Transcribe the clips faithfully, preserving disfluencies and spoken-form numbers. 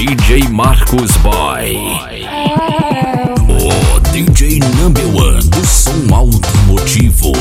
D J Marcos Boy, o D J number one do som automotivo.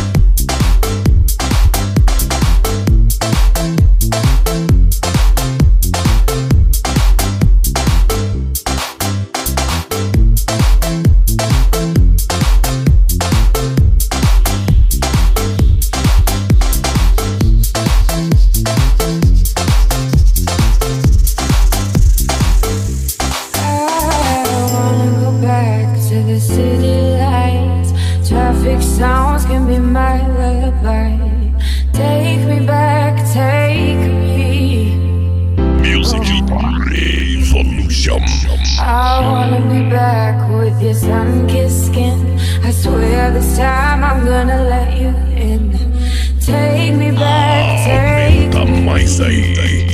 Sounds can be my lullaby. Take me back, take me. Music Evolution. I wanna be back with your sun-kissed skin. I swear this time I'm gonna let you in. Take me back, take Aumenta me. mais aí.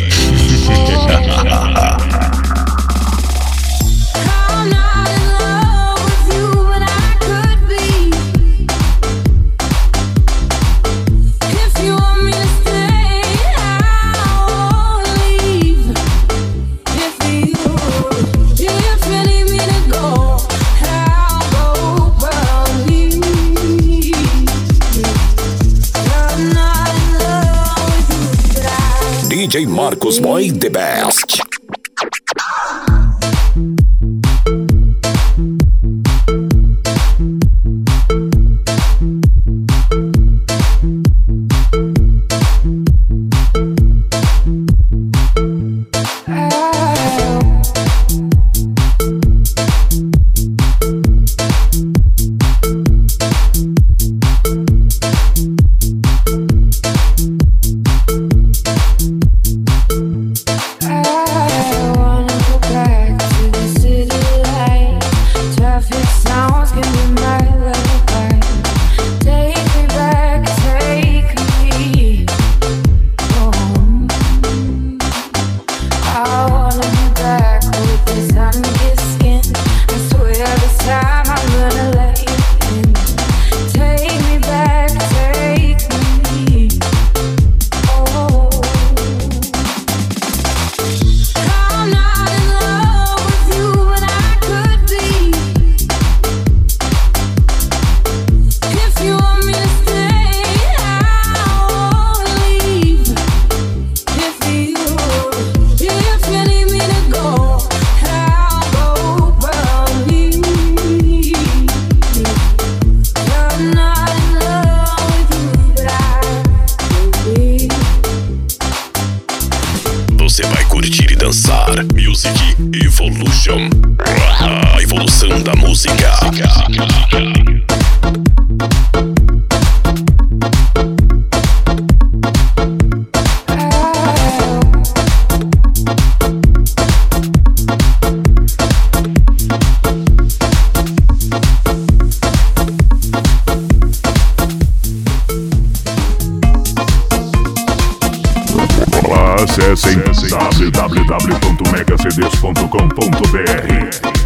D J Marcos Boy, the best. Você vai curtir e dançar Music Evolution, a evolução da música. Acessem w w w ponto mega c d s ponto com ponto b r.